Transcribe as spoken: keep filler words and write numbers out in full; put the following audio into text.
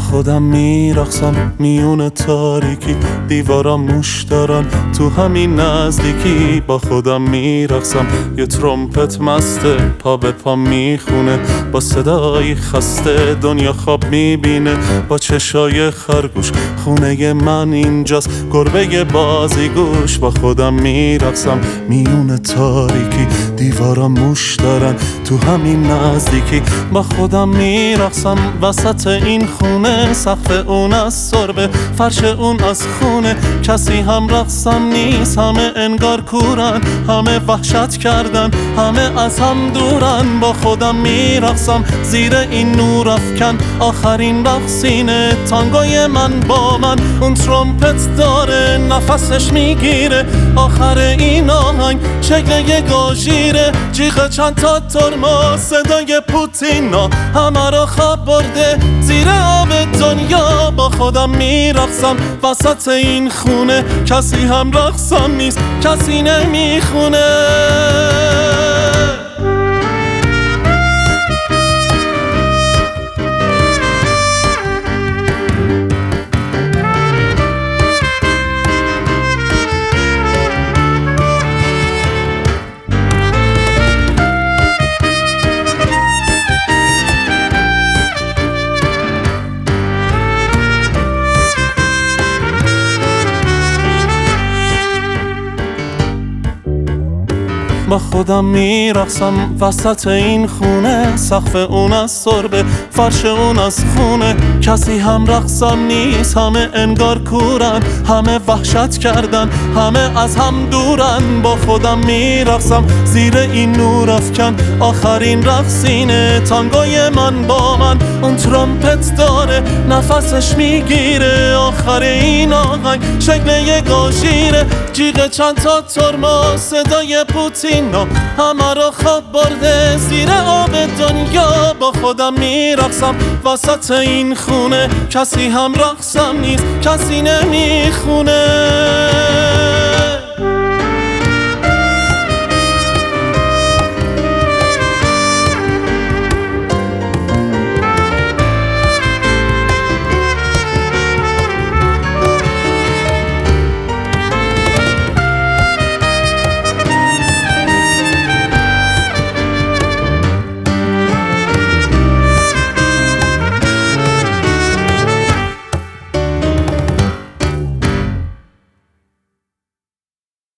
خودم میرقصم میون تاریکی، دیوارا موش دارن تو همین نزدیکی. با خودم میرقصم یه ترومپت مسته پا به پا میخونه، با صدای خسته دنیا خواب میبینه. با چشای خرگوش خونه من اینجاست، گربه بازیگوش. با خودم میرقصم میون تاریکی، دیوارا موش دارن تو همین نزدیکی. با خودم میرقصم وسط این خونه، سقف اون از سربه فرش اون از خونه. کسی هم رقصم نیست، همه انگار کورن، همه وحشت کردن، همه از هم دورن. با خودم میرقصم زیر این نور افکن، آخرین رقصینه تانگوی من با من. اون ترومپت داره نفسش میگیره، آخر این آهنگ شکل یه گاژیره. جیغ چند تا ترمز صدای پوتینا، همه را خواب برده زیر آب دنیا. با خودم میرقصم وسط این خونه، کسی هم رقصم نیست، کسی نمیخونه. با خودم میرقصم وسط این خونه، سقف اون از سربه فرش اون از خونه. کسی هم رقصم نیست، همه انگار کورن، همه وحشت کردن، همه از هم دورن. با خودم میرقصم زیر این نور افکن، آخرین رقصینه تانگوی من با من. اون ترومپت داره نفسش میگیره، آخر این آهنگ شکل یه گاژیره. جیغ چند تا ترمز صدای پوتینا، همه را خواب برده زیر آب دنیا. با خودم میرقصم وسط این خونه، کسی هم رقصم نیست، کسی نمیخونه.